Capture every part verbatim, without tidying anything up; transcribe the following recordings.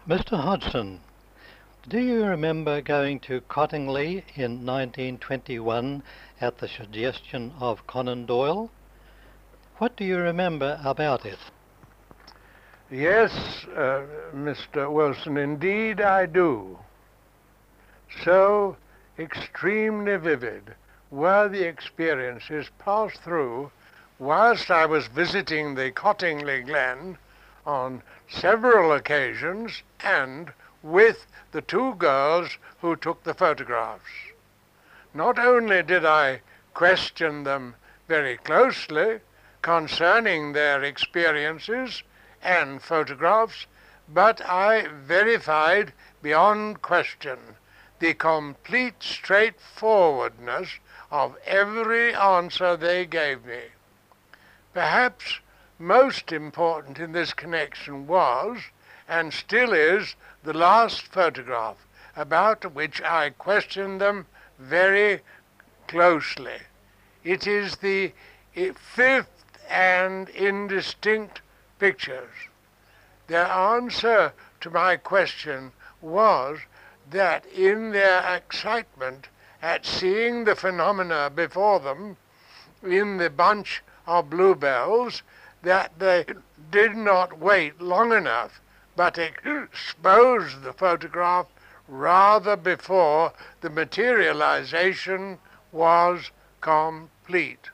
Mister Hodgson, do you remember going to Cottingley in nineteen twenty-one at the suggestion of Conan Doyle? What do you remember about it? Yes, uh, Mister Wilson, indeed I do. So extremely vivid were the experiences passed through whilst I was visiting the Cottingley Glen on several occasions and with the two girls who took the photographs. Not only did I question them very closely concerning their experiences and photographs, but I verified beyond question the complete straightforwardness of every answer they gave me. Perhaps most important in this connection was, and still is, the last photograph, about which I questioned them very closely. It is the fifth and indistinct pictures. Their answer to my question was that in their excitement at seeing the phenomena before them in the bunch of bluebells, that they did not wait long enough, but exposed the photograph rather before the materialization was complete.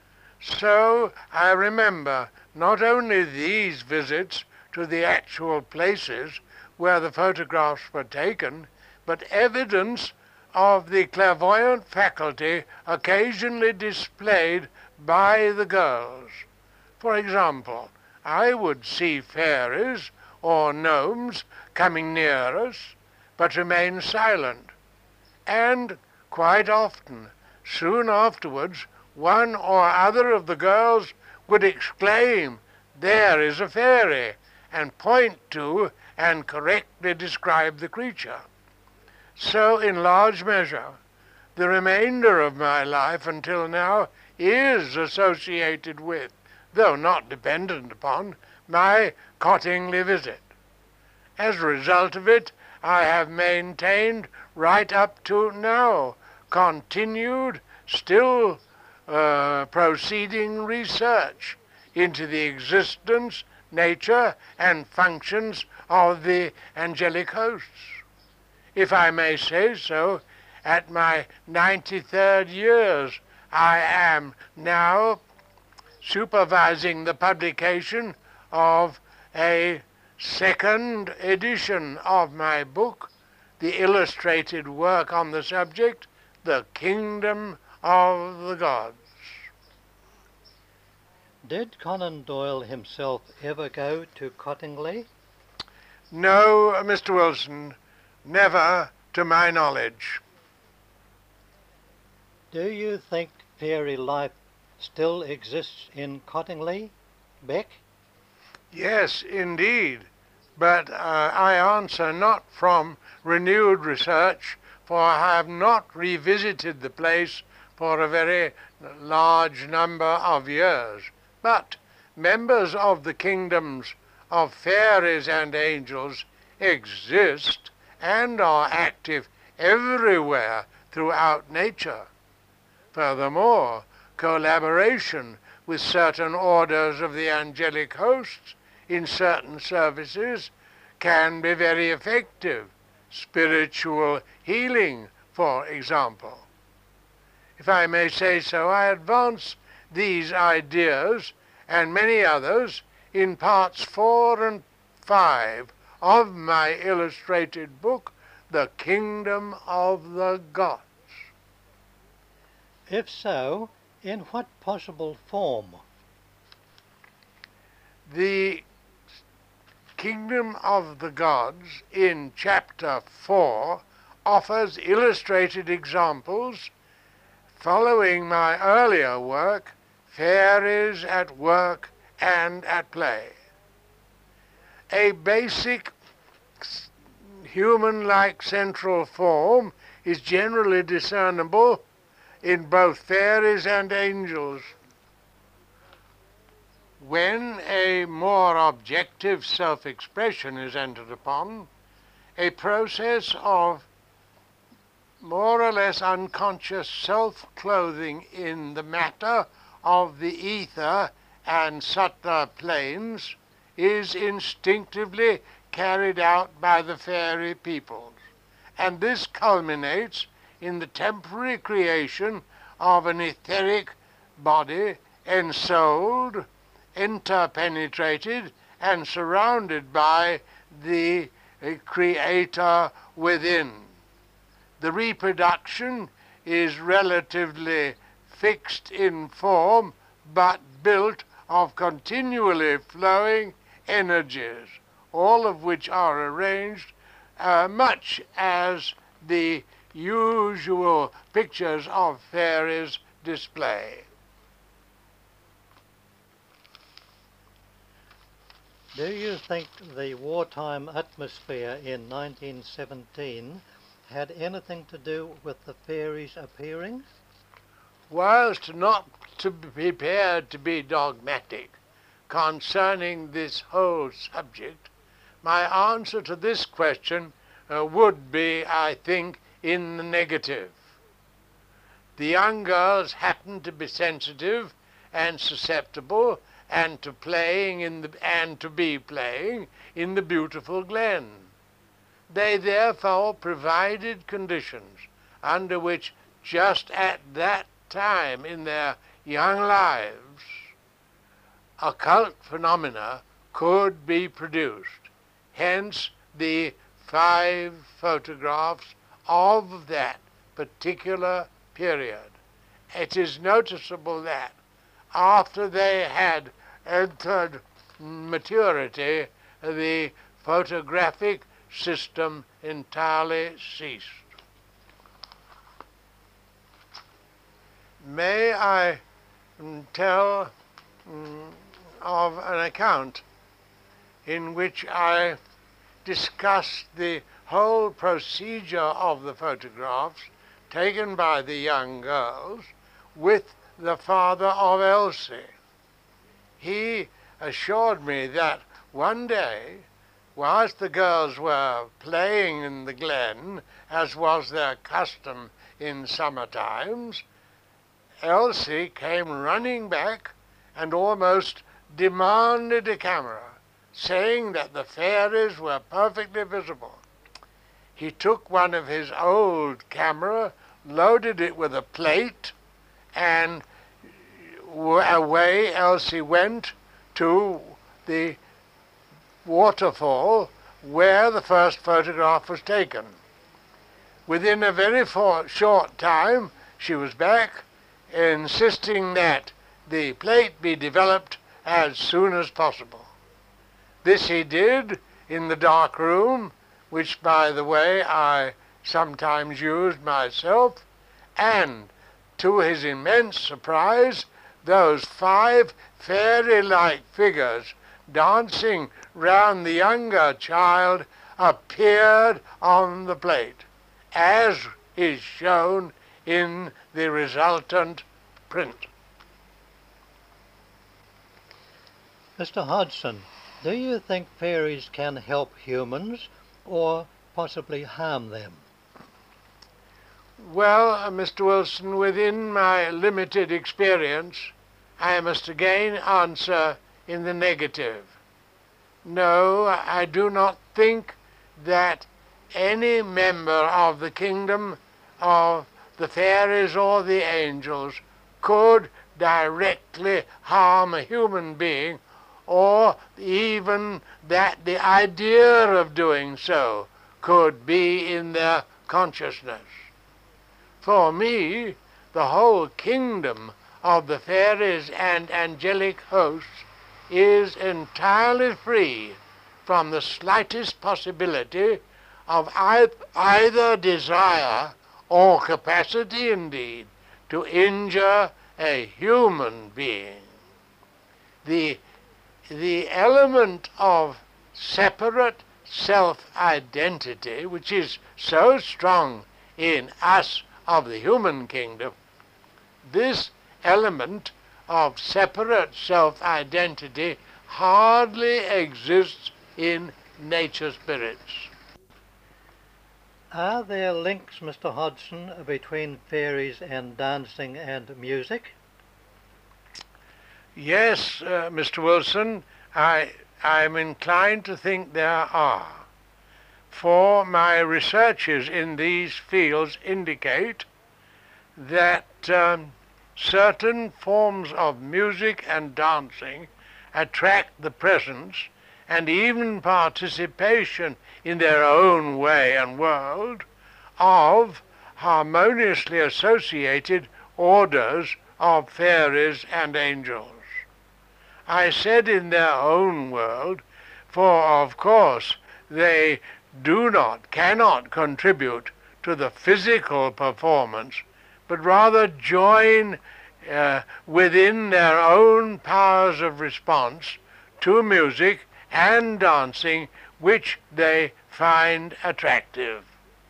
So I remember not only these visits to the actual places where the photographs were taken, but evidence of the clairvoyant faculty occasionally displayed by the girls. For example, I would see fairies or gnomes coming near us, but remain silent. And quite often, soon afterwards, one or other of the girls would exclaim, "There is a fairy," and point to and correctly describe the creature. So, in large measure, the remainder of my life until now is associated with, though not dependent upon, my Cottingley visit. As a result of it, I have maintained right up to now continued, still uh, proceeding research into the existence, nature, and functions of the angelic hosts. If I may say so, at my ninety-third years, I am now supervising the publication of a second edition of my book, the illustrated work on the subject, The Kingdom of the Gods. Did Conan Doyle himself ever go to Cottingley? No, Mister Wilson, never to my knowledge. Do you think fairy life still exists in Cottingley, Beck? Yes, indeed, but uh, I answer not from renewed research, for I have not revisited the place for a very large number of years. But members of the kingdoms of fairies and angels exist and are active everywhere throughout nature. Furthermore, collaboration with certain orders of the angelic hosts in certain services can be very effective. Spiritual healing, for example. If I may say so, I advance these ideas and many others in parts four and five of my illustrated book, The Kingdom of the Gods. If so, in what possible form? The Kingdom of the Gods in chapter four offers illustrated examples following my earlier work, Fairies at Work and at Play. A basic human-like central form is generally discernible in both fairies and angels. When a more objective self-expression is entered upon, a process of more or less unconscious self-clothing in the matter of the ether and subtler planes is instinctively carried out by the fairy peoples. And this culminates in the temporary creation of an etheric body ensouled, interpenetrated, and surrounded by the uh, creator within. The reproduction is relatively fixed in form, but built of continually flowing energies, all of which are arranged uh, much as the usual pictures of fairies display. Do you think the wartime atmosphere in nineteen seventeen had anything to do with the fairies appearing? Whilst not to be prepared to be dogmatic concerning this whole subject, my answer to this question uh, would be, I think, in the negative. The young girls happened to be sensitive and susceptible and to playing in the and to be playing in the beautiful glen. They therefore provided conditions under which just at that time in their young lives occult phenomena could be produced. Hence the five photographs of that particular period. It is noticeable that after they had entered maturity, the photographic system entirely ceased. May I mm, tell mm, of an account in which I discussed the whole procedure of the photographs taken by the young girls with the father of Elsie. He assured me that one day, whilst the girls were playing in the glen, as was their custom in summer times, Elsie came running back and almost demanded a camera, saying that the fairies were perfectly visible. He took one of his old camera, loaded it with a plate, and away Elsie went to the waterfall where the first photograph was taken. Within a very short time, she was back, insisting that the plate be developed as soon as possible. This he did in the dark room, which, by the way, I sometimes used myself, and to his immense surprise, those five fairy-like figures dancing round the younger child appeared on the plate, as is shown in the resultant print. Mister Hodgson, do you think fairies can help humans or possibly harm them? Well, uh, Mister Wilson, within my limited experience, I must again answer in the negative. No, I do not think that any member of the kingdom of the fairies or the angels could directly harm a human being, or even that the idea of doing so could be in their consciousness. For me, the whole kingdom of the fairies and angelic hosts is entirely free from the slightest possibility of either desire or capacity, indeed, to injure a human being. The, the element of separate self-identity, which is so strong in us of the human kingdom, this element of separate self-identity hardly exists in nature spirits. Are there links, Mister Hodgson, between fairies and dancing and music? Yes, uh, Mister Wilson, I I'm inclined to think there are. For my researches in these fields indicate that um, certain forms of music and dancing attract the presence and even participation in their own way and world of harmoniously associated orders of fairies and angels. I said in their own world, for of course they do not, cannot contribute to the physical performance, but rather join uh, within their own powers of response to music and dancing which they find attractive.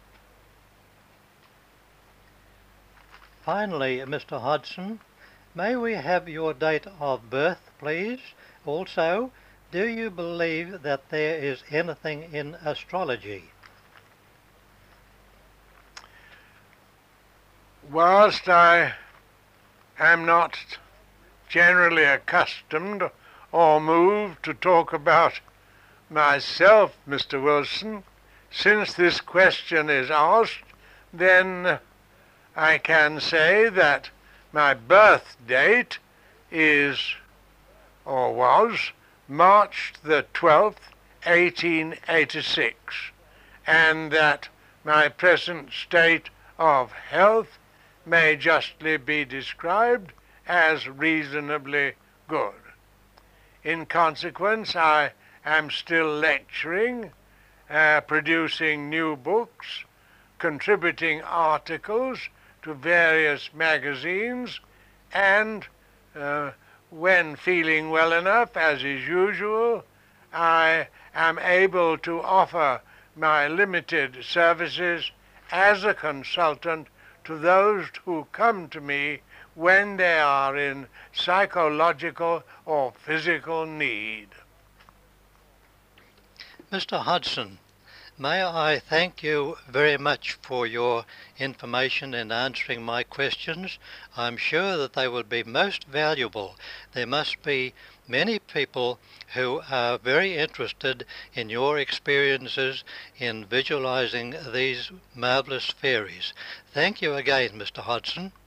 Finally, Mister Hodgson, may we have your date of birth, please? Also, do you believe that there is anything in astrology? Whilst I am not generally accustomed or moved to talk about myself, Mister Wilson, since this question is asked, then I can say that my birth date is, or was, March the twelfth, eighteen eighty-six, and that my present state of health may justly be described as reasonably good. In consequence, I am still lecturing, uh, producing new books, contributing articles to various magazines, and uh, when feeling well enough, as is usual, I am able to offer my limited services as a consultant to those who come to me when they are in psychological or physical need. Mister Hodgson, may I thank you very much for your information in answering my questions. I'm sure that they will be most valuable. There must be many people who are very interested in your experiences in visualizing these marvelous fairies. Thank you again, Mister Hodgson.